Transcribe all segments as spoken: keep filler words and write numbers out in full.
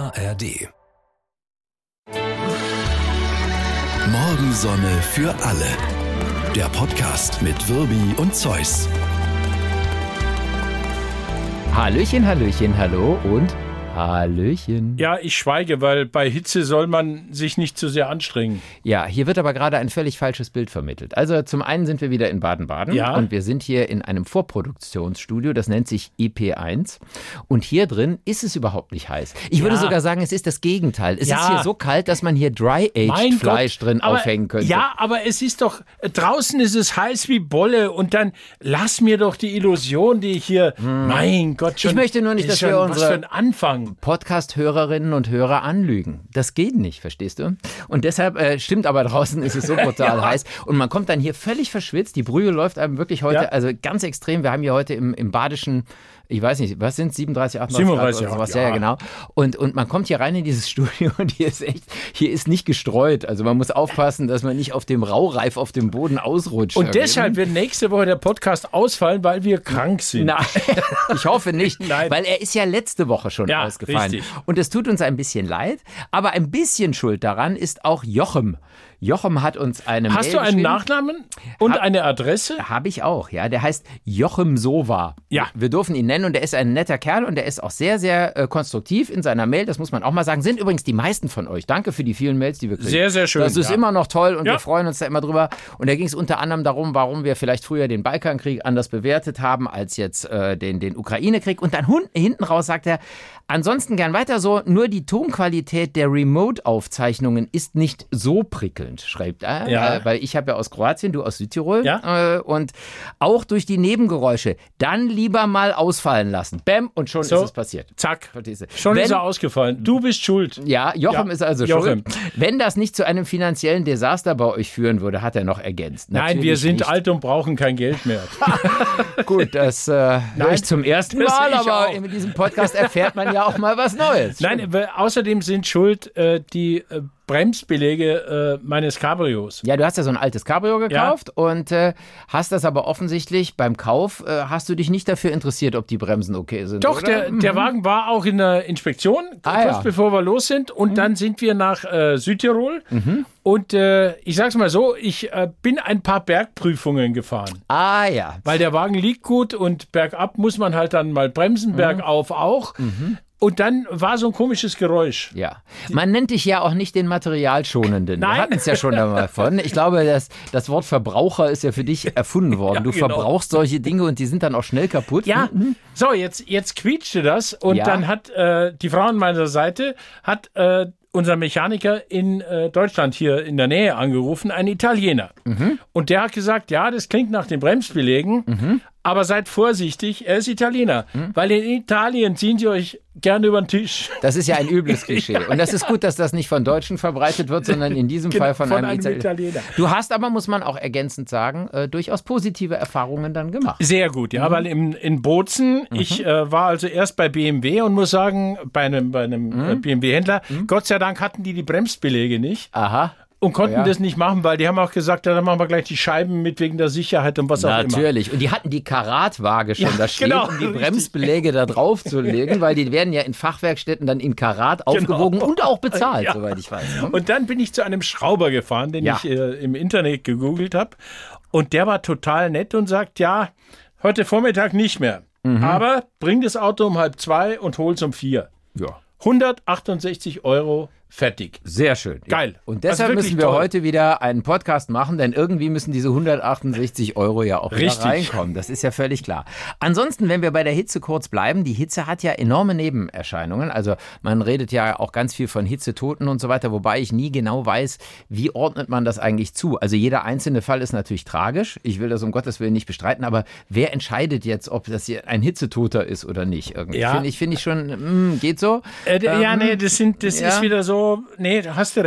A R D. Morgensonne für alle. Der Podcast mit Wirbi und Zeus. Hallöchen, Hallöchen, hallo und Hallöchen. Ja, ich schweige, weil bei Hitze soll man sich nicht zu sehr anstrengen. Ja, hier wird aber gerade ein völlig falsches Bild vermittelt. Also zum einen sind wir wieder in Baden-Baden ja. und wir sind hier in einem Vorproduktionsstudio, das nennt sich E P eins und hier drin ist es überhaupt nicht heiß. Ich ja. würde sogar sagen, es ist das Gegenteil. Es ja. ist hier so kalt, dass man hier Dry-Aged Fleisch drin aber, aufhängen könnte. Ja, aber es ist doch, draußen ist es heiß wie Bolle und dann lass mir doch die Illusion, die ich hier, hm. mein Gott, schon. Ich möchte nur nicht, dass schon, wir unsere was für ein Anfang. Podcast-Hörerinnen und Hörer anlügen. Das geht nicht, verstehst du? Und deshalb äh, stimmt aber draußen ist es so brutal ja. heiß und man kommt dann hier völlig verschwitzt. Die Brühe läuft einem wirklich heute, ja. also ganz extrem. Wir haben hier heute im, im badischen, ich weiß nicht, was sind es, siebenunddreißig, achtunddreißig siebenunddreißig Grad oder sowas? Ja, ja, ja, genau. Und, und man kommt hier rein in dieses Studio und hier ist echt, hier ist nicht gestreut. Also man muss aufpassen, dass man nicht auf dem Raureif auf dem Boden ausrutscht. Und irgendwie. Deshalb wird nächste Woche der Podcast ausfallen, weil wir krank sind. Nein, ich hoffe nicht, Nein. weil er ist ja letzte Woche schon ja, ausgefallen. Richtig. Und es tut uns ein bisschen leid, aber ein bisschen schuld daran ist auch Jochem. Jochem hat uns eine Hast Mail du einen geschrieben. Nachnamen und Hab, eine Adresse? Habe ich auch, ja. Der heißt Jochem Sova. Ja. Wir dürfen ihn nennen und er ist ein netter Kerl und er ist auch sehr, sehr äh, konstruktiv in seiner Mail. Das muss man auch mal sagen. Sind übrigens die meisten von euch. Danke für die vielen Mails, die wir kriegen. Sehr, sehr schön. Das ist ja. immer noch toll und ja. wir freuen uns da immer drüber. Und da ging es unter anderem darum, warum wir vielleicht früher den Balkankrieg anders bewertet haben als jetzt äh, den, den Ukraine-Krieg. Und dann hun- hinten raus sagt er, ansonsten gern weiter so, nur die Tonqualität der Remote-Aufzeichnungen ist nicht so prickelnd, schreibt er. Ja. Äh, weil ich habe ja aus Kroatien, du aus Südtirol. Ja. Äh, und auch durch die Nebengeräusche dann lieber mal ausfallen lassen. Bäm, und schon so, ist es passiert. Zack, schon Wenn, ist er ausgefallen. Du bist schuld. Ja, Jochem ja. ist also Jochem. schuld. Wenn das nicht zu einem finanziellen Desaster bei euch führen würde, hat er noch ergänzt. Nein, Natürlich wir sind nicht. alt und brauchen kein Geld mehr. Gut, das äh, höre ich zum ersten das Mal, ich aber auch. in diesem Podcast erfährt man ja auch mal was Neues. Nein, aber außerdem sind schuld äh, die äh, Bremsbeläge äh, meines Cabrios. Ja, du hast ja so ein altes Cabrio gekauft ja. und äh, hast das aber offensichtlich beim Kauf, äh, hast du dich nicht dafür interessiert, ob die Bremsen okay sind, Doch, oder? der, der Wagen war auch in der Inspektion, ah, kurz ja. bevor wir los sind. Und mhm. dann sind wir nach äh, Südtirol. Mhm. Und äh, ich sag's mal so, ich äh, bin ein paar Bergprüfungen gefahren. Ah ja. Weil der Wagen liegt gut und bergab muss man halt dann mal bremsen, mhm. bergauf auch. Mhm. Und dann war so ein komisches Geräusch. Ja, man nennt dich ja auch nicht den Materialschonenden. Nein. Wir hatten es ja schon einmal von. Ich glaube, das, das Wort Verbraucher ist ja für dich erfunden worden. Ja, du genau. verbrauchst solche Dinge und die sind dann auch schnell kaputt. Ja, mhm. so, jetzt, jetzt quietschte das und ja. dann hat äh, die Frau an meiner Seite, hat äh, unser Mechaniker in äh, Deutschland hier in der Nähe angerufen, ein Italiener. Mhm. Und der hat gesagt, ja, das klingt nach den Bremsbelägen, mhm. aber seid vorsichtig, er ist Italiener. Mhm. Weil in Italien ziehen sie euch gerne über den Tisch. Das ist ja ein übles Klischee. ja. Und das ist gut, dass das nicht von Deutschen verbreitet wird, sondern in diesem genau, Fall von, von einem, einem Italiener. Italiener. Du hast aber, muss man auch ergänzend sagen, äh, durchaus positive Erfahrungen dann gemacht. Sehr gut, ja, mhm. weil in, in Bozen, mhm. ich äh, war also erst bei B M W und muss sagen, bei einem, bei einem mhm. äh, B M W-Händler, mhm. Gott sei Dank hatten die die Bremsbeläge nicht. Aha. Und konnten ja. das nicht machen, weil die haben auch gesagt, ja, dann machen wir gleich die Scheiben mit wegen der Sicherheit und was auch immer. Natürlich. Und die hatten die Karatwaage schon ja, da stehen, genau, um die Bremsbeläge da drauf zu legen, weil die werden ja in Fachwerkstätten dann in Karat aufgewogen genau. und auch bezahlt, ja. soweit ich weiß. Ne? Und dann bin ich zu einem Schrauber gefahren, den ja. ich äh, im Internet gegoogelt habe. Und der war total nett und sagt, ja, heute Vormittag nicht mehr. Mhm. Aber bring das Auto um halb zwei und hol's um vier. Ja. hundertachtundsechzig Euro. Fertig. Sehr schön. Geil. Ja. Und deshalb also müssen wir toll. heute wieder einen Podcast machen, denn irgendwie müssen diese hundertachtundsechzig Euro ja auch Richtig. wieder reinkommen. Das ist ja völlig klar. Ansonsten, wenn wir bei der Hitze kurz bleiben, die Hitze hat ja enorme Nebenerscheinungen. Also man redet ja auch ganz viel von Hitzetoten und so weiter, wobei ich nie genau weiß, wie ordnet man das eigentlich zu. Also jeder einzelne Fall ist natürlich tragisch. Ich will das um Gottes Willen nicht bestreiten, aber wer entscheidet jetzt, ob das hier ein Hitzetoter ist oder nicht? Irgendwie. Ja. Finde ich, find ich schon, mh, geht so. Äh, ähm, ja, nee, das, sind, das ja. ist wieder so, nee, hast du recht.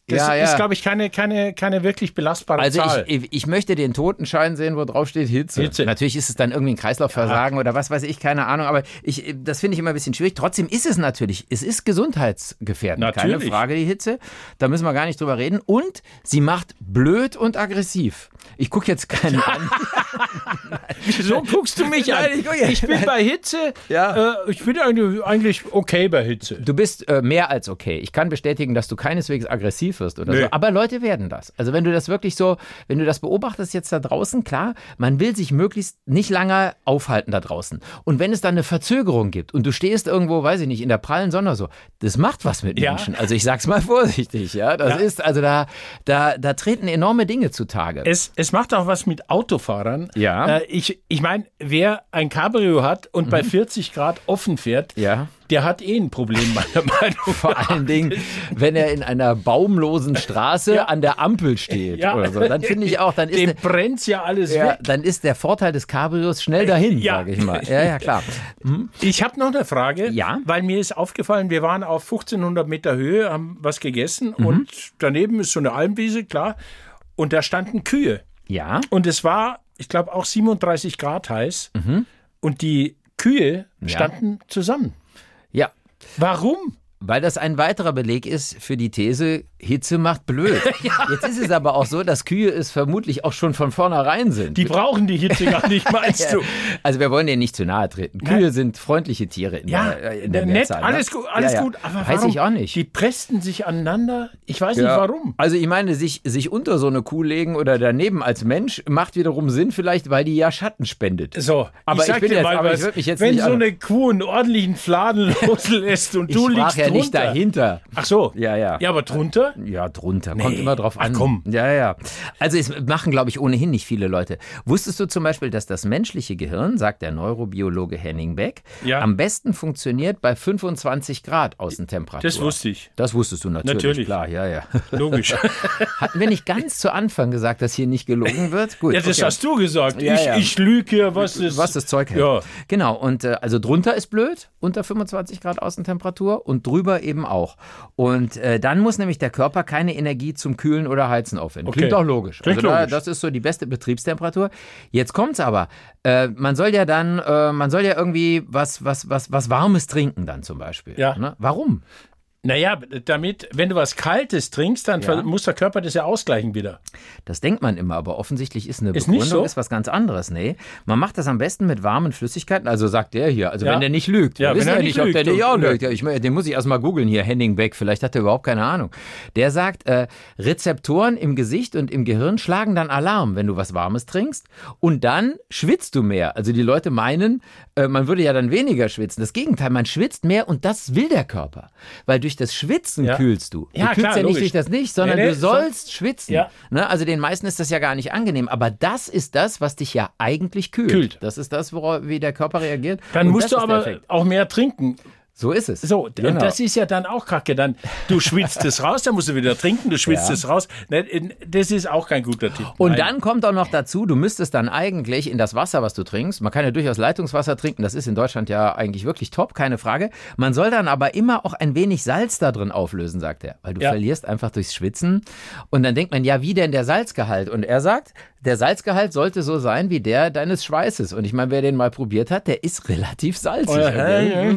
Das ja, ja. ist, glaube ich, keine, keine, keine wirklich belastbare Also Zahl. ich, ich möchte den Totenschein sehen, wo drauf steht Hitze. Hitze. Natürlich ist es dann irgendwie ein Kreislaufversagen ja. oder was weiß ich, keine Ahnung. Aber ich, das finde ich immer ein bisschen schwierig. Trotzdem ist es natürlich, es ist gesundheitsgefährdend. Natürlich. Keine Frage, die Hitze. Da müssen wir gar nicht drüber reden. Und sie macht blöd und aggressiv. Ich gucke jetzt keinen an. Wieso guckst du mich an? Nein, ich, guck jetzt. ich bin bei Hitze, Ja. äh, ich bin eigentlich, eigentlich okay bei Hitze. Du bist äh, mehr als okay. Ich kann bestätigen, dass du keineswegs aggressiv wirst oder Nee. so. Aber Leute werden das. Also wenn du das wirklich so, wenn du das beobachtest jetzt da draußen, klar, man will sich möglichst nicht lange aufhalten da draußen. Und wenn es dann eine Verzögerung gibt und du stehst irgendwo, weiß ich nicht, in der prallen Sonne so, das macht was mit Ja. Menschen. Also ich sag's mal vorsichtig, ja. Das Ja. ist, also da, da, da treten enorme Dinge zutage. Es, es macht auch was mit Autofahrern. Ja. Äh, ich ich meine, wer ein Cabrio hat und bei vierzig Grad offen fährt, Ja. der hat eh ein Problem, meiner Meinung nach. Vor allen Dingen, wenn er in einer baumlosen Straße Ja. an der Ampel steht Ja. oder so, dann finde ich auch, dann ist Dem eine, brennt's ja alles ja, weg. dann ist der Vorteil des Cabrios schnell dahin, Ja. sage ich mal. Ja, ja, klar. Ich habe noch eine Frage, Ja. weil mir ist aufgefallen, wir waren auf fünfzehnhundert Meter Höhe, haben was gegessen Mhm. und daneben ist so eine Almwiese, klar, und da standen Kühe. Ja, Und es war, ich glaube, auch siebenunddreißig Grad heiß und die Kühe Ja. standen zusammen. ja. Warum? Weil das ein weiterer Beleg ist für die These, Hitze macht blöd. Jetzt ist es aber auch so, dass Kühe es vermutlich auch schon von vornherein sind. Die brauchen die Hitze gar nicht, meinst du? Also wir wollen denen nicht zu nahe treten. Kühe Ja. sind freundliche Tiere in Ja, der, in der nett, Mehrzahl, ne? alles gut, alles Ja, ja. gut. Aber Weiß warum? ich auch nicht. Die pressten sich aneinander. Ich weiß nicht Ja. warum. Also ich meine, sich, sich unter so eine Kuh legen oder daneben als Mensch macht wiederum Sinn vielleicht, weil die ja Schatten spendet. So, Aber ich sag bin dir jetzt- mal aber ich was, würd mich jetzt wenn nicht so an- eine Kuh einen ordentlichen Fladen loslässt und Ich du sprach liegst ja drunter. nicht dahinter. Ach so. Ja, ja. Ja, aber drunter? Ja, drunter. Kommt Nee. immer drauf Ach, an. komm. Ja, ja. Also es machen, glaube ich, ohnehin nicht viele Leute. Wusstest du zum Beispiel, dass das menschliche Gehirn, sagt der Neurobiologe Henning Beck, Ja. am besten funktioniert bei fünfundzwanzig Grad Außentemperatur? Das wusste ich. Das wusstest du natürlich. Natürlich. Klar, ja, ja. Logisch. Hatten wir nicht ganz zu Anfang gesagt, dass hier nicht gelogen wird? Gut. Ja, das okay. hast du gesagt. Ja, ich, ja. ich lüge hier, was das... Was das Zeug hält. Ja. Genau, und äh, also drunter ist blöd, unter fünfundzwanzig Grad Außentemperatur und drüber eben auch. Und äh, dann muss nämlich der Körper keine Energie zum Kühlen oder Heizen aufwenden. Okay. Klingt auch logisch. Klingt also da, logisch. das ist so die beste Betriebstemperatur. Jetzt kommt's aber. Äh, man soll ja dann, äh, man soll ja irgendwie was, was, was, was Warmes trinken dann zum Beispiel. Ja. Ne? Warum? Naja, damit, wenn du was Kaltes trinkst, dann Ja. ver- muss der Körper das ja ausgleichen wieder. Das denkt man immer, aber offensichtlich ist eine Ist nicht Begründung so? ist was ganz anderes. Nee, man macht das am besten mit warmen Flüssigkeiten. Also sagt der hier, also Ja. wenn der nicht lügt. Ja, Wir wissen wenn er ja nicht nicht, ob der lügt nicht auch und- lügt. Ja, ich meine, den muss ich erst mal googeln hier, Henning Beck. Vielleicht hat er überhaupt keine Ahnung. Der sagt, äh, Rezeptoren im Gesicht und im Gehirn schlagen dann Alarm, wenn du was Warmes trinkst. Und dann schwitzt du mehr. Also die Leute meinen, äh, man würde ja dann weniger schwitzen. Das Gegenteil, man schwitzt mehr und das will der Körper. Weil durch das Schwitzen Ja. kühlst du. Ja, du kühlst klar, ja nicht logisch. durch das nicht, sondern Nee, nee, du sollst schwitzen. Ja. Ne? Also den meisten ist das ja gar nicht angenehm. Aber das ist das, was dich ja eigentlich kühlt. Kühlt. Das ist das, worauf, wie der Körper reagiert. Dann Und musst das du ist der aber Effekt. auch mehr trinken. So ist es. So, Genau. und das ist ja dann auch kacke. Dann, du schwitzt es raus, dann musst du wieder trinken, du schwitzt Ja. es raus. Ne, Das ist auch kein guter Tipp. Und Nein. dann kommt auch noch dazu, du müsstest dann eigentlich in das Wasser, was du trinkst, man kann ja durchaus Leitungswasser trinken, das ist in Deutschland ja eigentlich wirklich top, keine Frage. Man soll dann aber immer auch ein wenig Salz da drin auflösen, sagt er, weil du Ja. verlierst einfach durchs Schwitzen. Und dann denkt man, ja, wie denn der Salzgehalt? Und er sagt, der Salzgehalt sollte so sein wie der deines Schweißes. Und ich meine, wer den mal probiert hat, der ist relativ salzig. Oh, ja, ja,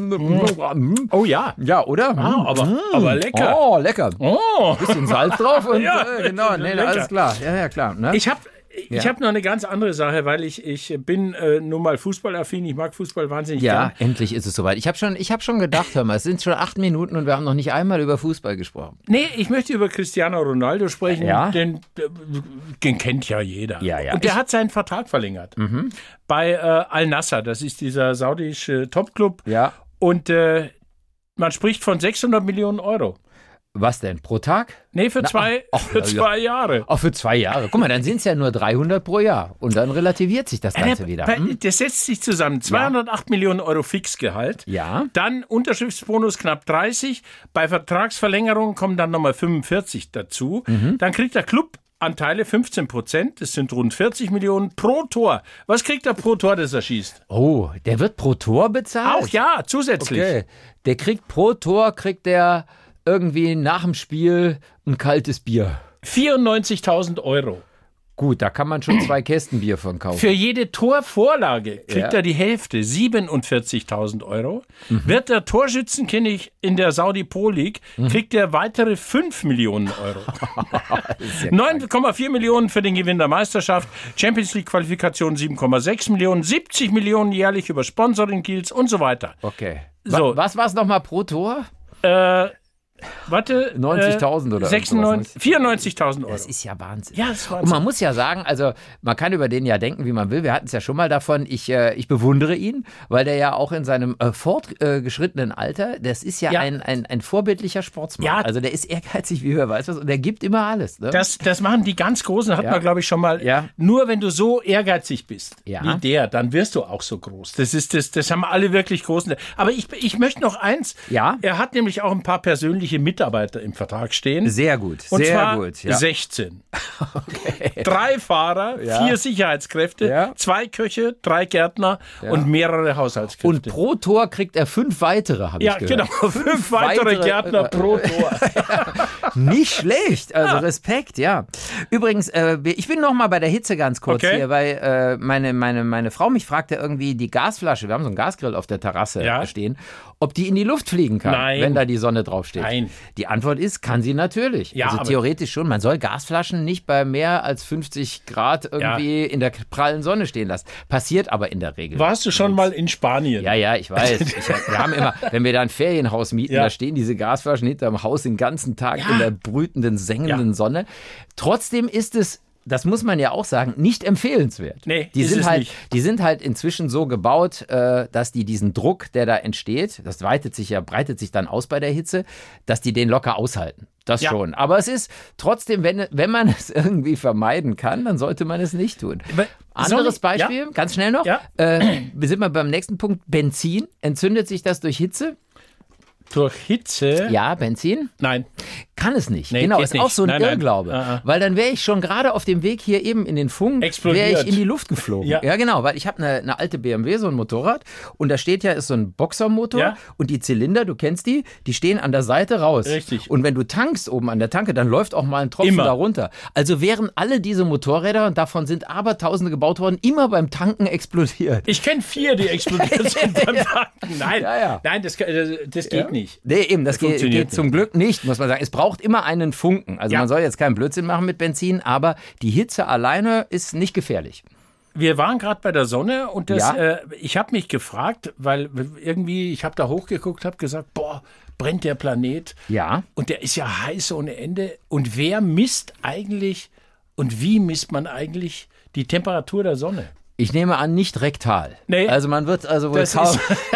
Oh ja. Ja, oder? Ah, aber, aber lecker. Oh, lecker. Oh. Bisschen Salz drauf und Ja, äh, genau, nee, lecker. alles klar. Ja, ja, klar. Ne? Ich habe ich Ja. hab noch eine ganz andere Sache, weil ich, ich bin äh, nun mal fußballaffin. Ich mag Fußball wahnsinnig Ja, gern. endlich ist es soweit. Ich habe schon, ich hab schon gedacht, hör mal, es sind schon acht Minuten und wir haben noch nicht einmal über Fußball gesprochen. Nee, ich möchte über Cristiano Ronaldo sprechen. Ja? Den, den kennt ja jeder. Ja, ja. Und der Ich- hat seinen Vertrag verlängert. Bei äh, Al-Nassr, das ist dieser saudische Topclub. Ja. Und äh, man spricht von sechshundert Millionen Euro. Was denn? Pro Tag? Nee, für zwei, ach, für ja, ja. zwei Jahre. Auch für zwei Jahre. Guck mal, dann sind es ja nur dreihundert pro Jahr. Und dann relativiert sich das Ganze Äh, wieder. bei- Hm? Das setzt sich zusammen. zweihundertacht Millionen Euro Fixgehalt. Ja. Dann Unterschriftsbonus knapp dreißig. Bei Vertragsverlängerung kommen dann nochmal fünfundvierzig dazu. Mhm. Dann kriegt der Club Anteile fünfzehn Prozent. Das sind rund vierzig Millionen pro Tor. Was kriegt er pro Tor, das er schießt? Oh, der wird pro Tor bezahlt? Auch ja, zusätzlich. Okay. Der kriegt pro Tor, kriegt der irgendwie nach dem Spiel ein kaltes Bier. vierundneunzigtausend Euro. Gut, da kann man schon zwei Kästen Bier von kaufen. Für jede Torvorlage kriegt Ja. er die Hälfte, siebenundvierzigtausend Euro. Mhm. Wird der Torschützenkönig in der Saudi Pro League, mhm. kriegt er weitere fünf Millionen Euro. Ja neun Komma vier Millionen für den Gewinn der Meisterschaft, Champions League Qualifikation sieben Komma sechs Millionen, siebzig Millionen jährlich über Sponsoring-Deals und so weiter. Okay. So. Was war es nochmal pro Tor? Äh, Warte. neunzigtausend oder sechsundneunzig, vierundneunzigtausend Euro. Das ist ja Wahnsinn. Ja, das ist Wahnsinn. Und man muss ja sagen, also man kann über den ja denken, wie man will. Wir hatten es ja schon mal davon. Ich, äh, ich bewundere ihn, weil der ja auch in seinem äh, fortgeschrittenen Alter, das ist ja, Ja. Ein, ein, ein vorbildlicher Sportsmann. Ja. Also der ist ehrgeizig, wie wer weiß was, und der gibt immer alles. Ne? Das, das machen die ganz Großen, hat Ja. man, glaube ich, schon mal. Ja. Nur wenn du so ehrgeizig bist, Ja. wie der, dann wirst du auch so groß. Das ist das, das haben alle wirklich Großen. Aber ich, ich möchte noch eins. Ja. Er hat nämlich auch ein paar persönliche Mitarbeiter im Vertrag stehen. Sehr gut, Und sehr zwar gut. Ja. sechzehn. Drei Fahrer, Ja. vier Sicherheitskräfte, Ja. zwei Köche, drei Gärtner Ja. und mehrere Haushaltskräfte. Und pro Tor kriegt er fünf weitere, habe ja, ich gehört. genau. Fünf weitere weitere, Gärtner äh, pro Tor. Nicht schlecht, also Respekt, ja. Übrigens, äh, ich bin noch mal bei der Hitze ganz kurz Okay. hier, weil äh, meine, meine, meine Frau mich fragte irgendwie die Gasflasche, wir haben so einen Gasgrill auf der Terrasse Ja. stehen, ob die in die Luft fliegen kann, Nein. wenn da die Sonne draufsteht. Nein. Die Antwort ist, kann sie natürlich. Ja, also aber- theoretisch schon. Man soll Gasflaschen nicht bei mehr als fünfzig Grad irgendwie in der prallen Sonne stehen lassen. Passiert aber in der Regel. Warst du schon mal in Spanien? Ja, ja, ich weiß. Ich, wir haben immer, wenn wir da ein Ferienhaus mieten, Ja. da stehen diese Gasflaschen hinterm Haus den ganzen Tag Ja. in der brütenden, sengenden Ja. Sonne. Trotzdem ist es, das muss man ja auch sagen, nicht empfehlenswert. Nee, die ist sind es halt, nicht. Die sind halt inzwischen so gebaut, äh, dass die diesen Druck, der da entsteht, das weitet sich ja, breitet sich dann aus bei der Hitze, dass die den locker aushalten. Das Ja. schon. Aber es ist trotzdem, wenn, wenn man es irgendwie vermeiden kann, dann sollte man es nicht tun. Aber Anderes soll ich- Beispiel, ja? ganz schnell noch. Ja. Äh, wir sind mal beim nächsten Punkt. Benzin. Entzündet sich das durch Hitze? Durch Hitze? Ja, Benzin. Nein. Kann es nicht. Nee, genau, geht ist auch nicht. so ein Nein, nein. Irrglaube. Ah, ah. Weil dann wäre ich schon gerade auf dem Weg hier eben in den Funk, Explodiert. wäre ich in die Luft geflogen. Ja. Ja, genau, weil ich habe eine, eine alte B M W, so ein Motorrad, und da steht ja, ist so ein Boxermotor, Ja. und die Zylinder, du kennst die, die stehen an der Seite raus. Richtig. Und wenn du tankst oben an der Tanke, dann läuft auch mal ein Tropfen Immer. da runter. Also wären alle diese Motorräder, und davon sind Abertausende gebaut worden, immer beim Tanken explodiert. Ich kenne vier, die explodiert sind beim Tanken. Nein, Ja, ja. nein, das, das, das geht Ja. nicht. Nee, eben, das, Das geht, funktioniert geht zum Glück nicht, muss man sagen. Es braucht immer einen Funken. Also Ja. man soll jetzt keinen Blödsinn machen mit Benzin, aber die Hitze alleine ist nicht gefährlich. Wir waren gerade bei der Sonne und das, Ja. äh, ich habe mich gefragt, weil irgendwie, ich habe da hochgeguckt, habe gesagt, boah, brennt der Planet. Ja. Und der ist ja heiß ohne Ende. Und wer misst eigentlich und wie misst man eigentlich die Temperatur der Sonne? Ich nehme an, nicht rektal. Nee. Also man wird also wohl Das kaum... ist-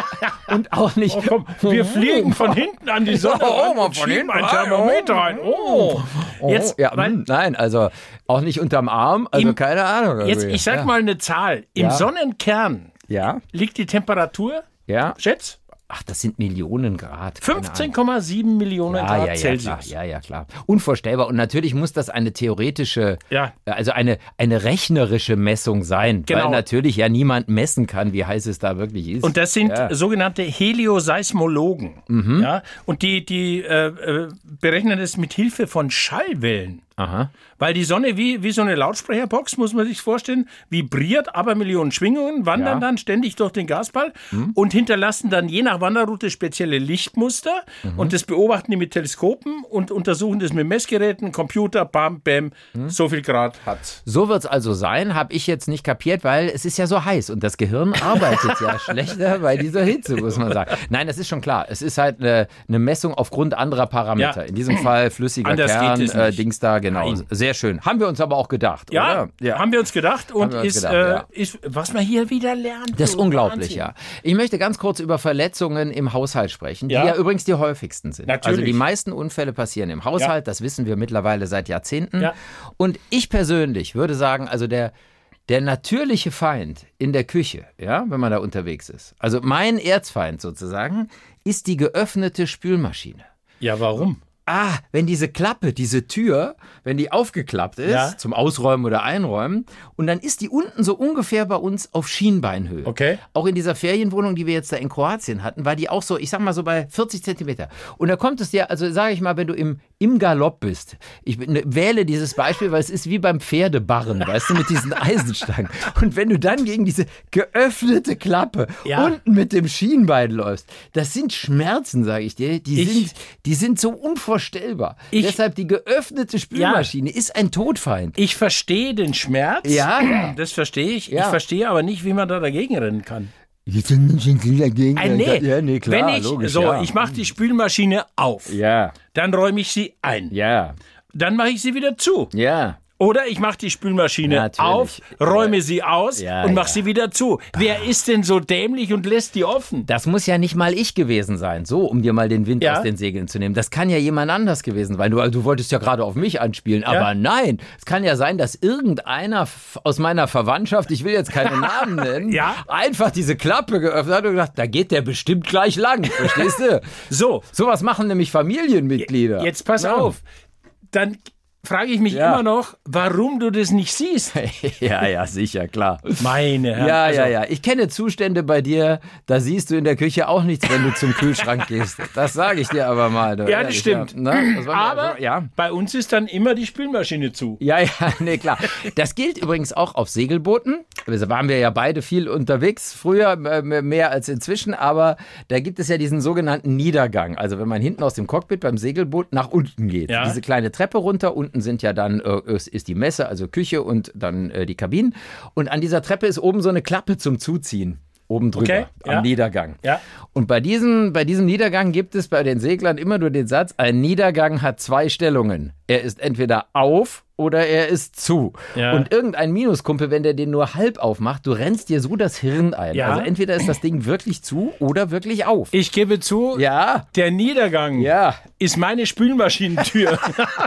und auch nicht... Oh, komm, wir fliegen von hinten an die Sonne Oh, ran mal und von schieben hinten ein rein. Thermometer rein. Oh. Oh, Jetzt, ja, weil, hm, nein, also auch nicht unterm Arm, also Im- keine Ahnung. jetzt, irgendwie. ich sag ja. mal eine Zahl. Im Ja. Sonnenkern Ja, liegt die Temperatur, ja. schätz, Ach, das sind Millionen Grad. Keine Ahnung. fünfzehn Komma sieben Millionen Ja, Grad ja, ja, Celsius. klar, ja, ja, klar. Unvorstellbar. Und natürlich muss das eine theoretische, Ja. also eine, eine rechnerische Messung sein. Genau. Weil natürlich ja niemand messen kann, wie heiß es da wirklich ist. Und das sind ja. sogenannte Helioseismologen. Mhm. Ja? Und die, die äh, äh, berechnen es mit Hilfe von Schallwellen. Aha. Weil die Sonne wie, wie so eine Lautsprecherbox, muss man sich vorstellen, vibriert, aber Millionen Schwingungen wandern Ja. Mhm. dann ständig durch den Gasball und hinterlassen dann je nach Wanderroute spezielle Lichtmuster. Mhm. Und das beobachten die mit Teleskopen und untersuchen das mit Messgeräten, Computer, bam, bam, Mhm. so viel Grad hat's. So wird es also sein, habe ich jetzt nicht kapiert, weil es ist ja so heiß und das Gehirn arbeitet ja schlechter bei dieser Hitze, muss man sagen. Nein, das ist schon klar. Es ist halt eine, eine Messung aufgrund anderer Parameter. Ja. In diesem Fall flüssiger Anders Kern, geht es äh, nicht. Dings da, genau. Nein. Sehr schön. Haben wir uns aber auch gedacht, Ja, oder? Ja. haben wir uns gedacht und wir uns ist, gedacht, äh, ja. ist, was man hier wieder lernt. Das ist du, unglaublich, Wahnsinn. ja. Ich möchte ganz kurz über Verletzungen im Haushalt sprechen, die Ja. ja übrigens die häufigsten sind. Natürlich. Also die meisten Unfälle passieren im Haushalt, das wissen wir mittlerweile seit Jahrzehnten. Ja. Und ich persönlich würde sagen, also der, der natürliche Feind in der Küche, ja, wenn man da unterwegs ist, also mein Erzfeind sozusagen, ist die geöffnete Spülmaschine. Ja, warum? ah, wenn diese Klappe, diese Tür, wenn die aufgeklappt ist, Ja. zum Ausräumen oder Einräumen, und dann ist die unten so ungefähr bei uns auf Schienbeinhöhe. Okay. Auch in dieser Ferienwohnung, die wir jetzt da in Kroatien hatten, war die auch so, ich sag mal so bei vierzig Zentimeter. Und da kommt es dir, also sage ich mal, wenn du im, im Galopp bist, ich bin- wähle dieses Beispiel, weil es ist wie beim Pferdebarren, weißt du, mit diesen Eisenstangen. Und wenn du dann gegen diese geöffnete Klappe Ja. unten mit dem Schienbein läufst, das sind Schmerzen, sage ich dir, die Ich- sind, die sind so unvorstellbar. Ich- Deshalb die geöffnete Spülmaschine ist ein Todfeind. Ich verstehe den Schmerz. Ja. Das verstehe ich. Ja. Ich verstehe aber nicht, wie man da dagegen rennen kann. Ein Ein nee. Ja, nee, klar, Wenn ich, logisch, so, ja. ich mache die Spülmaschine auf. Ja, Dann räume ich sie ein. ja, Dann mache ich sie wieder zu. ja. Oder ich mache die Spülmaschine Natürlich. auf, räume sie aus Ja, und mache ja. sie wieder zu. Wer ist denn so dämlich und lässt die offen? Das muss ja nicht mal ich gewesen sein, so, um dir mal den Wind Ja. aus den Segeln zu nehmen. Das kann ja jemand anders gewesen sein. Du, du wolltest ja gerade auf mich anspielen, aber Ja. nein. Es kann ja sein, dass irgendeiner f- aus meiner Verwandtschaft, ich will jetzt keine Namen nennen, Ja. einfach diese Klappe geöffnet hat und gesagt, da geht der bestimmt gleich lang. Verstehst du? So, Sowas machen nämlich Familienmitglieder. jetzt pass Ja. auf. Dann frage ich mich Ja. immer noch, warum du das nicht siehst. Ja, ja, sicher, klar. Meine Herren. Ja, also, ja, ja. Ich kenne Zustände bei dir, da siehst du in der Küche auch nichts, wenn du zum Kühlschrank gehst. Das sage ich dir aber mal. Du, Ja, das ehrlich, stimmt. Ja. Ne? Das war mir Aber also- ja. bei uns ist dann immer die Spülmaschine zu. Ja, ja, nee, klar. Das gilt übrigens auch auf Segelbooten. Da waren wir ja beide viel unterwegs, früher äh, mehr als inzwischen, aber da gibt es ja diesen sogenannten Niedergang. Also wenn man hinten aus dem Cockpit beim Segelboot nach unten geht. Ja. Diese kleine Treppe runter, unten sind ja dann äh, ist, ist die Messe, also Küche und dann äh, die Kabinen. Und an dieser Treppe ist oben so eine Klappe zum Zuziehen. Oben drüber, Okay, am ja. Niedergang. Ja. Und bei diesem, bei diesem Niedergang gibt es bei den Seglern immer nur den Satz, ein Niedergang hat zwei Stellungen. Er ist entweder auf oder er ist zu. Ja. Und irgendein Minuskumpel, wenn der den nur halb aufmacht, du rennst dir so das Hirn ein. Ja. Also entweder ist das Ding wirklich zu oder wirklich auf. Ich gebe zu, Ja, der Niedergang ja. ist meine Spülmaschinentür.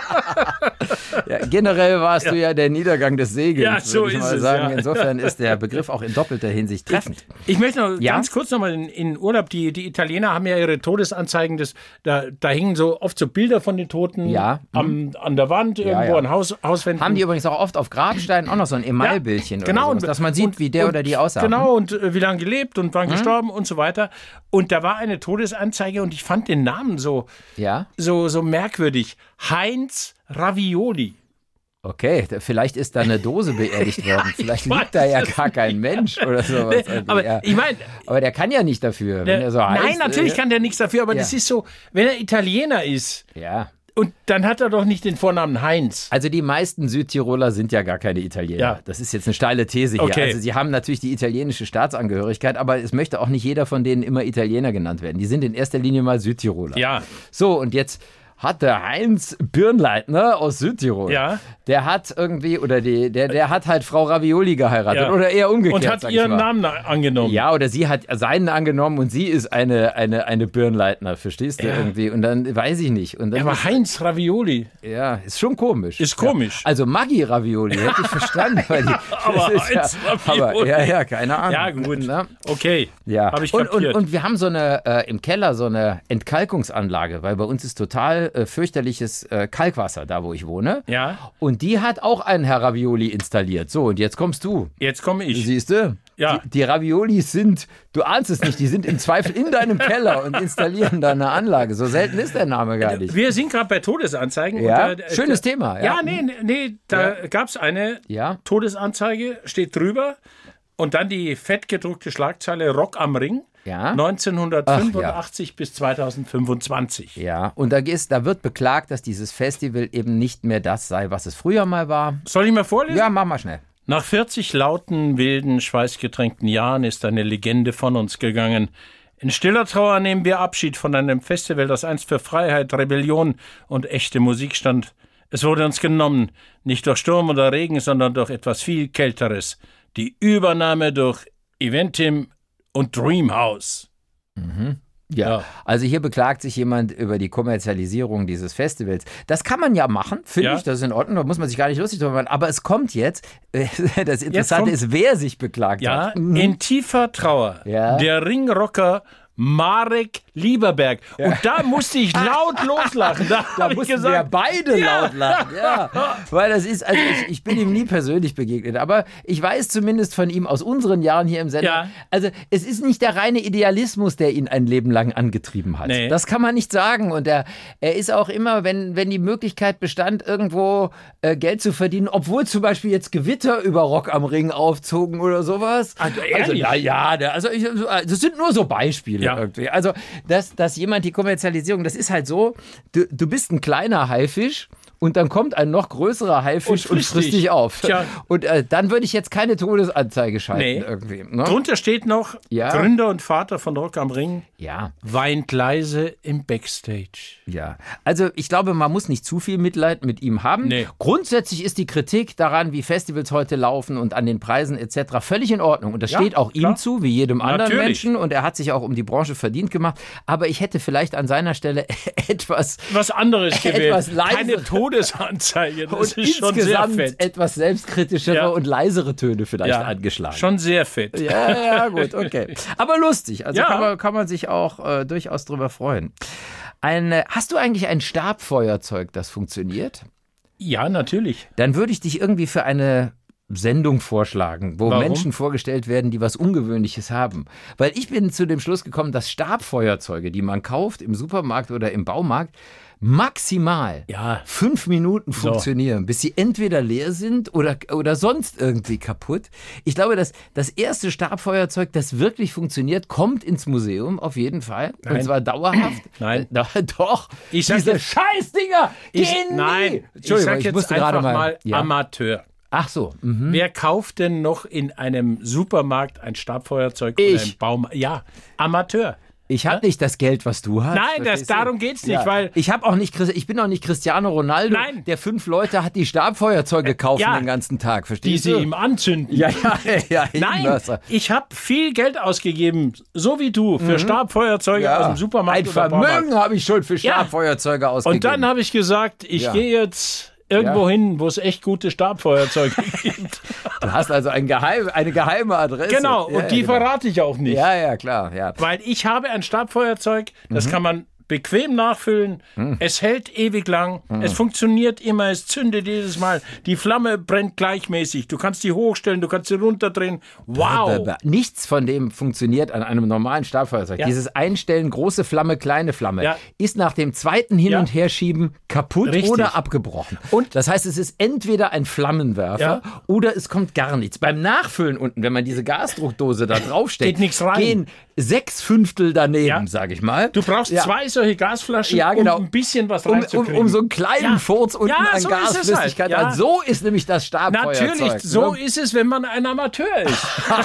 Ja, generell warst du ja der Niedergang des Segels, Ja, so würde ich ist mal es, sagen. ja. Insofern ist der Begriff auch in doppelter Hinsicht treffend. Ich möchte noch Ja? ganz kurz noch mal in, in Urlaub. Die, die Italiener haben ja ihre Todesanzeigen. Das, da, da hingen so oft so Bilder von den Toten Ja. am, an der Wand, irgendwo ja. an Haus, Hauswänden. Haben die übrigens auch oft auf Grabsteinen auch noch so ein Emailbildchen genau, oder sowas, dass man sieht, und- wie der und- oder die aussah. Genau, und äh, wie lange gelebt und wann gestorben und so weiter. Und da war eine Todesanzeige und ich fand den Namen so, Ja, so, so merkwürdig. Heinz Ravioli. okay, da- vielleicht ist da eine Dose beerdigt worden. Vielleicht weiß liegt da ja es gar kein Mensch oder sowas. Nee, aber ja. ich meine, aber der kann ja nicht dafür, wenn er so heißt. nein, natürlich äh, kann der nichts dafür, aber ja. das ist so, wenn er Italiener ist Ja. und dann hat er doch nicht den Vornamen Heinz. Also die meisten Südtiroler sind ja gar keine Italiener. Ja. Das ist jetzt eine steile These hier. Okay. Also sie haben natürlich die italienische Staatsangehörigkeit, aber es möchte auch nicht jeder von denen immer Italiener genannt werden. Die sind in erster Linie mal Südtiroler. Ja. So, und jetzt hat der Heinz Birnleitner aus Südtirol, Ja. der hat irgendwie, oder die, der, der hat halt Frau Ravioli geheiratet. Ja. Oder eher umgekehrt. Und hat sag ich ihren mal. Namen na- angenommen. Ja, oder sie hat seinen angenommen und sie ist eine, eine, eine Birnleitner, verstehst du Ja. irgendwie? Und dann weiß ich nicht. Und dann Aber Heinz Ravioli. ja, ist schon komisch. Ist komisch. Ja. Also Maggi Ravioli hätte ich verstanden. Weil die, Aber das ist Heinz ja, aber, Ravioli. ja, ja, keine Ahnung. Ja, gut. Na? Okay. Ja. Habe ich und, und, kapiert. und wir haben so eine, äh, im Keller so eine Entkalkungsanlage, weil bei uns ist total äh, fürchterliches äh, Kalkwasser, da wo ich wohne. Ja. Und die hat auch einen Herr Ravioli installiert. So, und jetzt kommst du. Jetzt komme ich. Siehst du? Ja. Die, die Raviolis sind, du ahnst es nicht, die sind im Zweifel in deinem Keller und installieren da eine Anlage. So selten ist der Name gar nicht. Wir sind gerade bei Todesanzeigen. Ja, und da- schönes da- Thema. Ja, Ja, nee, nee, nee, da gab es eine Ja. Todesanzeige, steht drüber. Und dann die fettgedruckte Schlagzeile Rock am Ring. Ja. neunzehnhundertfünfundachtzig bis zweitausendfünfundzwanzig. Ja, und da, ist, da wird beklagt, dass dieses Festival eben nicht mehr das sei, was es früher mal war. Soll ich mal vorlesen? Ja, mach mal schnell. Nach vierzig lauten, wilden, schweißgetränkten Jahren ist eine Legende von uns gegangen. In stiller Trauer nehmen wir Abschied von einem Festival, das einst für Freiheit, Rebellion und echte Musik stand. Es wurde uns genommen, nicht durch Sturm oder Regen, sondern durch etwas viel Kälteres. Die Übernahme durch Eventim und Dreamhouse. Ja. Ja. Also hier beklagt sich jemand über die Kommerzialisierung dieses Festivals. Das kann man ja machen, finde Ja. ich, das ist in Ordnung, da muss man sich gar nicht lustig drüber machen. Aber es kommt jetzt, äh, das Interessante kommt- ist, wer sich beklagt Ja, hat. in tiefer Trauer. Ja. Der Ringrocker Marek Lieberberg. Ja. Und da musste ich laut loslachen. Da, da mussten ich gesagt, wir beide ja. laut lachen. Ja. Weil das ist, also ich, ich bin ihm nie persönlich begegnet, aber ich weiß zumindest von ihm aus unseren Jahren hier im Sender, ja. also es ist nicht der reine Idealismus, der ihn ein Leben lang angetrieben hat. Nee. Das kann man nicht sagen. Und er, er ist auch immer, wenn, wenn die Möglichkeit bestand, irgendwo äh, Geld zu verdienen, obwohl zum Beispiel jetzt Gewitter über Rock am Ring aufzogen oder sowas. Also, also ja, ja, der, also ich, das sind nur so Beispiele. Ja. Irgendwie. Also, dass, dass jemand die Kommerzialisierung, das ist halt so, du, du bist ein kleiner Haifisch und dann kommt ein noch größerer Haifisch und frisst, und frisst dich auf. Tja. Und äh, dann würde ich jetzt keine Todesanzeige schalten. Nee. Irgendwie, ne? Drunter steht noch, ja. Gründer und Vater von Rock am Ring, ja. weint leise im Backstage. Ja, also ich glaube, man muss nicht zu viel Mitleid mit ihm haben. Nee. Grundsätzlich ist die Kritik daran, wie Festivals heute laufen und an den Preisen et cetera völlig in Ordnung. Und das ja, steht auch klar. ihm zu, wie jedem anderen Natürlich. Menschen. Und er hat sich auch um die Branche verdient gemacht. Aber ich hätte vielleicht an seiner Stelle etwas... Was anderes gewählt. Etwas leise. Keine Todesanzeige. Das und ist schon sehr fett. Etwas selbstkritischere ja. und leisere Töne vielleicht ja. angeschlagen. Schon sehr fett. Ja, ja, gut, okay. Aber lustig. Also ja. kann, man, kann man sich auch äh, durchaus drüber freuen. Ein, hast du eigentlich ein Stabfeuerzeug, das funktioniert? Ja, natürlich. Dann würde ich dich irgendwie für eine Sendung vorschlagen, wo Warum? Menschen vorgestellt werden, die was Ungewöhnliches haben. Weil ich bin zu dem Schluss gekommen, dass Stabfeuerzeuge, die man kauft im Supermarkt oder im Baumarkt, maximal ja. fünf Minuten funktionieren, so. bis sie entweder leer sind oder, oder sonst irgendwie kaputt. Ich glaube, dass das erste Stabfeuerzeug, das wirklich funktioniert, kommt ins Museum, auf jeden Fall. Nein. Und zwar dauerhaft. Nein. Da, doch. Ich sag Diese jetzt, Scheißdinger ich, gehen Nein. nie. Entschuldigung, ich sag ich jetzt musste einfach gerade mal, mal ja. Amateur. Ach so. Mhm. Wer kauft denn noch in einem Supermarkt ein Stabfeuerzeug ich. oder im Baum? Ja, Amateur. Ich habe ja? nicht das Geld, was du hast. Nein, das, darum geht's nicht, ja. weil ich habe auch nicht, ich bin auch nicht Cristiano Ronaldo, Nein. der fünf Leute hat, die Stabfeuerzeuge kaufen ja. den ganzen Tag, verstehst die du? sie ihm anzünden. Ja, ja, ja. Nein, ich habe viel Geld ausgegeben, so wie du, für mhm. Stabfeuerzeuge ja. aus dem Supermarkt. Ein Vermögen habe ich schon für Stabfeuerzeuge ja. ausgegeben. Und dann habe ich gesagt, ich ja. gehe jetzt irgendwo ja. hin, wo es echt gute Stabfeuerzeuge gibt. Du hast also ein Geheim, eine geheime Adresse. Genau, ja, und die genau. verrate ich auch nicht. Ja, ja, klar. Ja. Weil ich habe ein Stabfeuerzeug, das mhm. kann man bequem nachfüllen, mhm. es hält ewig lang, mhm. es funktioniert immer, es zündet jedes Mal, die Flamme brennt gleichmäßig, du kannst die hochstellen, du kannst sie runterdrehen, wow! Nichts von dem funktioniert an einem normalen Stabfeuerzeug. Ja. Dieses Einstellen, große Flamme, kleine Flamme, ja. ist nach dem zweiten Hin- ja. und Herschieben kaputt Richtig. oder abgebrochen. Und das heißt, es ist entweder ein Flammenwerfer ja. oder es kommt gar nichts. Beim Nachfüllen unten, wenn man diese Gasdruckdose da draufsteckt, geht nichts rein. Gehen sechs Fünftel daneben, ja. sag ich mal. Du brauchst ja. zwei solche Gasflaschen, ja, genau. um ein bisschen was reinzukriegen. Um, um, um so einen kleinen ja. Furz unten ja, an so Gasflüssigkeit. Halt. Ja. So ist nämlich das Stabfeuerzeug. Natürlich, so ne? ist es, wenn man ein Amateur ist.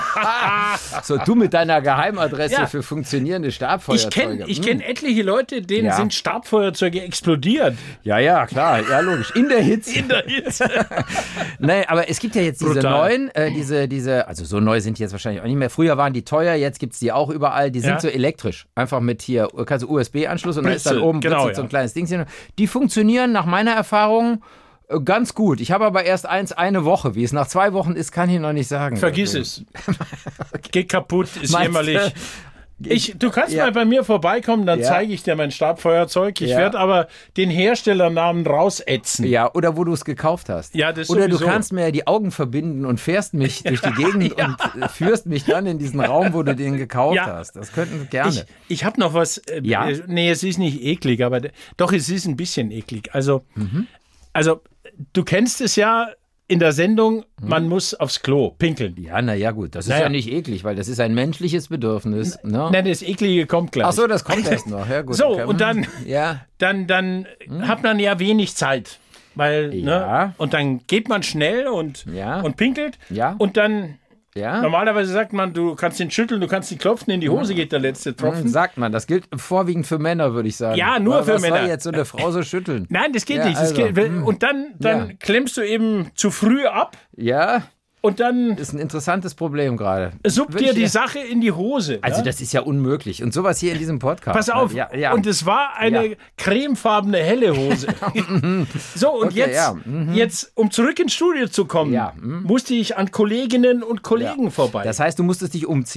So, du mit deiner Geheimadresse ja. für funktionierende Stabfeuerzeuge. Ich kenne ich kenn etliche Leute, denen ja. sind Stabfeuerzeuge explodiert. Ja, ja, klar, ja, logisch. In der Hitze. In der Hitze. Nee, aber es gibt ja jetzt diese Brutal. neuen, äh, diese, diese, also so neu sind die jetzt wahrscheinlich auch nicht mehr. Früher waren die teuer, jetzt gibt es die auch überall. Die sind ja. so elektrisch. Einfach mit hier, kannst du U S B-Anschluss und da ist dann oben genau, ja. so ein kleines Dingchen. Die funktionieren nach meiner Erfahrung ganz gut. Ich habe aber erst eins eine Woche. Wie es nach zwei Wochen ist, kann ich noch nicht sagen. Vergiss es. Okay. Geht kaputt, ist jämmerlich. Ich, du kannst ja. mal bei mir vorbeikommen, dann ja. zeige ich dir mein Stabfeuerzeug. Ich ja. werde aber den Herstellernamen rausätzen. Ja, oder wo du es gekauft hast. Ja, das oder sowieso. Du kannst mir die Augen verbinden und fährst mich durch die Gegend ja. und führst mich dann in diesen Raum, wo du den gekauft ja. hast. Das könnten wir gerne. Ich, ich habe noch was. Äh, ja? Nee, es ist nicht eklig, aber doch, es ist ein bisschen eklig. Also, mhm. also du kennst es ja. In der Sendung, man muss aufs Klo pinkeln. Ja, naja, gut, das ist naja. ja nicht eklig, weil das ist ein menschliches Bedürfnis. Ne? Nein, das Eklige kommt gleich. Ach so, das kommt erst noch. Ja, gut, so, okay. und dann, ja. dann, dann hm. hat man ja wenig Zeit. Weil, ja. ne, und dann geht man schnell und, ja. und pinkelt. Ja. Und dann, ja. normalerweise sagt man, du kannst ihn schütteln, du kannst ihn klopfen, in die Hose geht der letzte Tropfen. Sagt man, das gilt vorwiegend für Männer, würde ich sagen. Ja, nur Aber für was Männer. Soll jetzt so eine Frau so schütteln? Nein, das geht ja, nicht. Das also. geht, und dann, dann ja. klemmst du eben zu früh ab. Ja. Und dann das ist ein interessantes Problem gerade. Suppt dir die Sache in die Hose. Also ja? das ist ja unmöglich. Und sowas hier in diesem Podcast. Pass auf. Ja, ja. Und es war eine ja. cremefarbene helle Hose. So, und okay, jetzt, ja. mhm. jetzt, um zurück ins Studio zu kommen, ja. mhm. musste ich an Kolleginnen und Kollegen ja. vorbei. Das heißt, du musstest dich umziehen.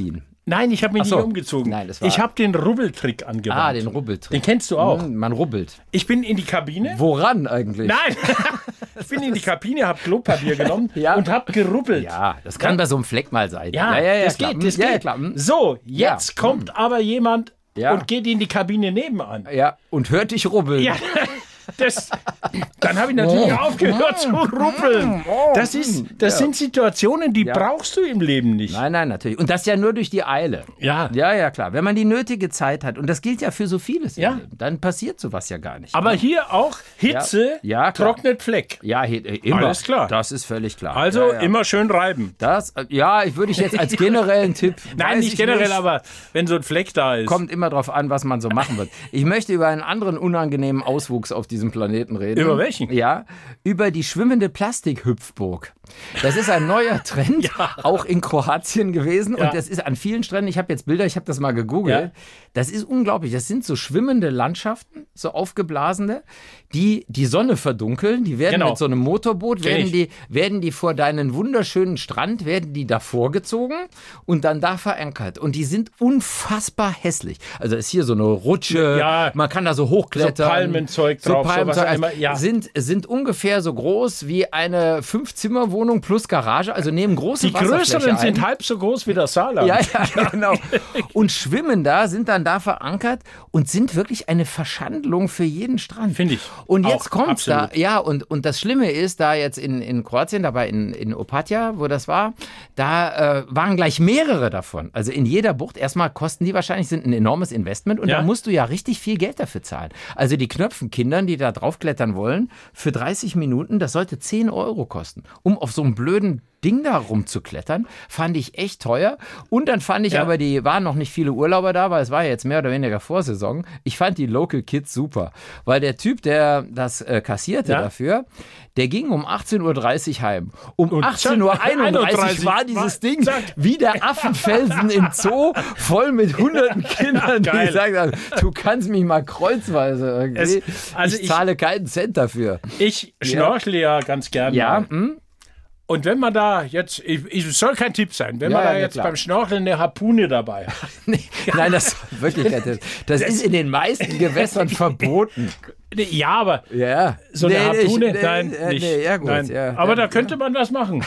Nein, ich habe mich Ach so. nicht umgezogen. Nein, das war- ich habe den Rubbeltrick angewandt. Ah, den Rubbeltrick. Den kennst du auch. Hm, man rubbelt. Ich bin in die Kabine. Woran eigentlich? Nein, ich bin in die Kabine, habe Klopapier genommen Ja. und habe gerubbelt. Ja, das kann bei so einem Fleck mal sein. Ja, das klar. geht, das Hm, ja, geht. Ja, klar. Hm. So, jetzt Ja. kommt aber jemand Ja. und geht in die Kabine nebenan. Ja, und hört dich rubbeln. Ja, das, dann habe ich natürlich aufgehört zu rubbeln. Das, ist, das sind Situationen, die brauchst du im Leben nicht. Nein, nein, natürlich. Und das ja nur durch die Eile. Ja. Ja, ja, klar. Wenn man die nötige Zeit hat, und das gilt ja für so vieles Ja. im Leben, dann passiert sowas ja gar nicht. Aber hier auch Hitze Ja, klar. trocknet Fleck. Ja, he- äh, immer. Alles klar. Das ist völlig klar. Also ja, ja. immer schön reiben. Das, äh, ja, ich würde ich jetzt als generellen Tipp. Nein, weiß nicht ich generell, nicht. aber wenn so ein Fleck da ist. Kommt immer drauf an, was man so machen wird. Ich möchte über einen anderen unangenehmen Auswuchs auf diesem Planeten reden. Über welchen? Ja, über die schwimmende Plastikhüpfburg. Das ist ein neuer Trend, auch in Kroatien gewesen. Ja. Und das ist an vielen Stränden, ich habe jetzt Bilder, ich habe das mal gegoogelt. Ja. Das ist unglaublich. Das sind so schwimmende Landschaften, so aufgeblasene, die die Sonne verdunkeln. Die werden Genau. mit so einem Motorboot, Kenn werden ich. die, werden die vor deinen wunderschönen Strand, werden die da vorgezogen und dann da verankert. Und die sind unfassbar hässlich. Also ist hier so eine Rutsche, Ja. man kann da so hochklettern. So Palmenzeug drauf, so sowas auch immer, also ja. sind, sind ungefähr so groß wie eine Fünf-Zimmer-Wohnung plus Garage, also nehmen große Die Wasserfläche größeren sind ein. halb so groß wie das Saarland. Ja, ja, genau. Und schwimmen da, sind dann da verankert und sind wirklich eine Verschandlung für jeden Strand. Finde ich. Und jetzt Auch, kommt's da, absolut. ja, und, und das Schlimme ist, da jetzt in, in Kroatien, dabei in, in Opatija, wo das war, da äh, waren gleich mehrere davon. Also in jeder Bucht, erstmal kosten die wahrscheinlich, sind ein enormes Investment und Ja. da musst du ja richtig viel Geld dafür zahlen. Also die Knöpfenkindern, die da draufklettern wollen, für dreißig Minuten, das sollte zehn Euro kosten, um auf so einem blöden Ding da rumzuklettern, fand ich echt teuer. Und dann fand ich Ja. aber, die waren noch nicht viele Urlauber da, weil es war ja jetzt mehr oder weniger Vorsaison. Ich fand die Local Kids super, weil der Typ, der das äh, kassierte Ja. dafür, der ging um achtzehn Uhr dreißig heim. Um Und achtzehn Uhr einunddreißig einunddreißig war dieses war- Ding zack. wie der Affenfelsen im Zoo, voll mit hunderten Kindern, die Geil. gesagt haben, du kannst mich mal kreuzweise irgendwie. Es- also ich ich- zahle keinen Cent dafür. Ich schnorchle ja ganz gerne. Ja, mal. hm? Und wenn man da jetzt, ich, ich soll kein Tipp sein, wenn Ja, man da ja, jetzt klar. beim Schnorcheln eine Harpune dabei hat. Nee, nein, das wirklich, das, das ist in den meisten Gewässern verboten. Ja, aber Ja. so eine Nee, nee, Harpune, nee, nein, nee, nicht. Nee, ja, gut, nein. ja. Aber ja, da könnte man was machen.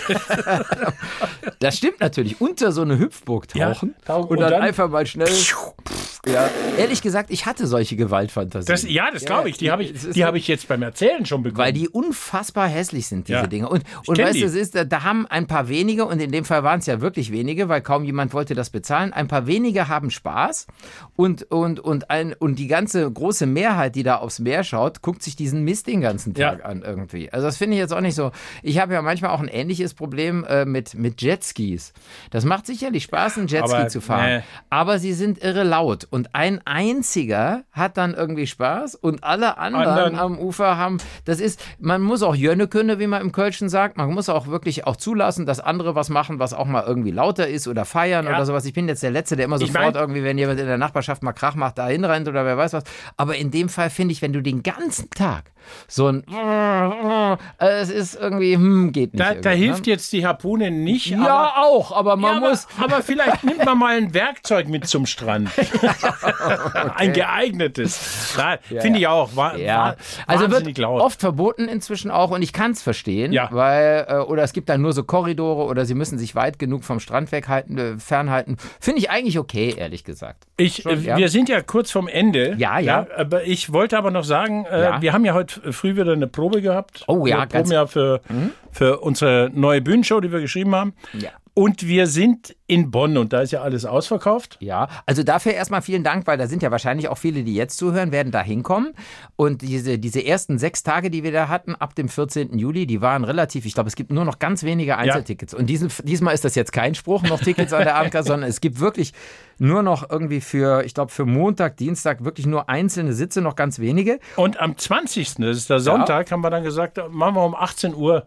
Das stimmt natürlich. Unter so eine Hüpfburg tauchen Ja, tauchen und, und dann, dann- einfach mal schnell. Ja. Ehrlich gesagt, ich hatte solche Gewaltfantasien. Das, ja, das glaube ich. Die habe ich, es ist die so- hab ich jetzt beim Erzählen schon bekommen. Weil die unfassbar hässlich sind, diese Ja. Dinge. Und, und kenn weißt die. du, es ist, da, da haben ein paar wenige, und in dem Fall waren es ja wirklich wenige, weil kaum jemand wollte das bezahlen, ein paar wenige haben Spaß und, und, und, ein, und die ganze große Mehrheit, die da aufs Meer schaut, guckt sich diesen Mist den ganzen Tag Ja. an irgendwie. Also das finde ich jetzt auch nicht so. Ich habe ja manchmal auch ein ähnliches Problem äh, mit, mit Jetskis. Das macht sicherlich Spaß, einen Jetski Aber, zu fahren. nee. Aber sie sind irre laut. Und ein einziger hat dann irgendwie Spaß und alle anderen, Anderen. am Ufer haben, das ist, man muss auch Jönne können, wie man im Kölschen sagt. Man muss auch wirklich auch zulassen, dass andere was machen, was auch mal irgendwie lauter ist oder feiern Ja. oder sowas. Ich bin jetzt der Letzte, der immer Ich sofort mein- irgendwie, wenn jemand in der Nachbarschaft mal Krach macht, da hinrennt oder wer weiß was. Aber in dem Fall finde ich, wenn du den ganzen Tag so ein äh, es ist irgendwie, hm, geht nicht. da, da irgendwie, hilft ne? jetzt die Harpune nicht. Ja, aber, auch, aber man ja, aber, muss. aber vielleicht nimmt man mal ein Werkzeug mit zum Strand. Ein geeignetes. Da, Finde ich auch. War, Ja, war also wird wahnsinnig laut. oft verboten inzwischen auch, und ich kann es verstehen, Ja. weil äh, oder es gibt dann nur so Korridore oder sie müssen sich weit genug vom Strand weghalten, äh, fernhalten. Finde ich eigentlich okay, ehrlich gesagt. Ich, Schon, äh, ja. Wir sind ja kurz vom Ende. Ja, ja. aber ich wollte aber noch sagen, äh, Ja. wir haben ja heute früh wieder eine Probe gehabt. Oh ja, wir ganz- proben ja für, für unsere neue Bühnenshow, die wir geschrieben haben. Ja. Und wir sind in Bonn und da ist ja alles ausverkauft. Ja, also dafür erstmal vielen Dank, weil da sind ja wahrscheinlich auch viele, die jetzt zuhören, werden da hinkommen. Und diese, diese ersten sechs Tage, die wir da hatten, ab dem vierzehnten Juli, die waren relativ, ich glaube, es gibt nur noch ganz wenige Einzeltickets. Und diesen, diesmal ist das jetzt kein Spruch, noch Tickets an der Abendkasse, sondern es gibt wirklich nur noch irgendwie für, ich glaube, für Montag, Dienstag wirklich nur einzelne Sitze, noch ganz wenige. Und am zwanzigsten, das ist der Sonntag, haben wir dann gesagt, machen wir um achtzehn Uhr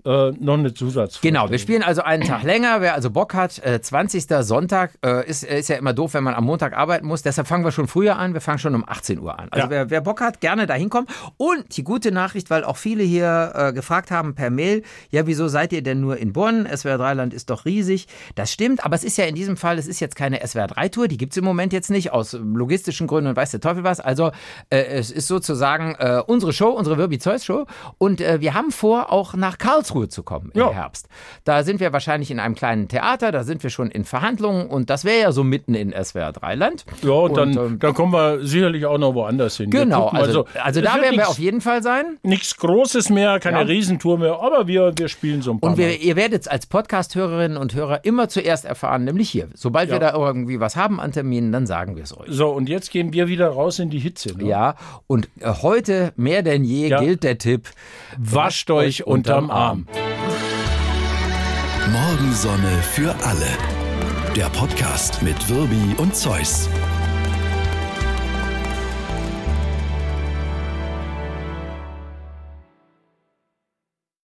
äh, noch eine Zusatzvorstellung. Genau, wir spielen also einen Tag länger. Wer also Bock hat, äh, zwanzigster Sonntag, äh, ist, ist ja immer doof, wenn man am Montag arbeiten muss. Deshalb fangen wir schon früher an. Wir fangen schon um achtzehn Uhr an. Also Ja. wer, wer Bock hat, gerne da hinkommen. Und die gute Nachricht, weil auch viele hier äh, gefragt haben per Mail, ja, wieso seid ihr denn nur in Bonn? S W R drei Land ist doch riesig. Das stimmt, aber es ist ja in diesem Fall, es ist jetzt keine S W R drei Tour, die gibt es im Moment jetzt nicht, aus logistischen Gründen und weiß der Teufel was. Also äh, es ist sozusagen äh, unsere Show, unsere Wirbi Zeus Show. Und äh, wir haben vor, auch nach Karlsruhe zu kommen im Ja. Herbst. Da sind wir wahrscheinlich in einem kleinen Theater, da sind wir schon in Verhandlungen und das wäre ja so mitten in S W R drei Land. Ja, und, dann, ähm, dann kommen wir sicherlich auch noch woanders hin. Wir Genau, gucken mal also, so. also Es da wird werden wir nix- auf jeden Fall sein. Nichts Großes mehr, keine Ja. Riesentour mehr, aber wir, wir spielen so ein paar Und wir, Mal. ihr werdet als Podcast-Hörerinnen und Hörer immer zuerst erfahren, nämlich hier. Sobald wir Ja. da irgendwie was haben an Terminen, dann sagen wir es euch. So, und jetzt gehen wir wieder raus in die Hitze. Ne? Ja, und äh, heute mehr denn je Ja. gilt der Tipp, Wascht euch unterm Arm. Morgensonne für alle. Der Podcast mit Wirbi und Zeus.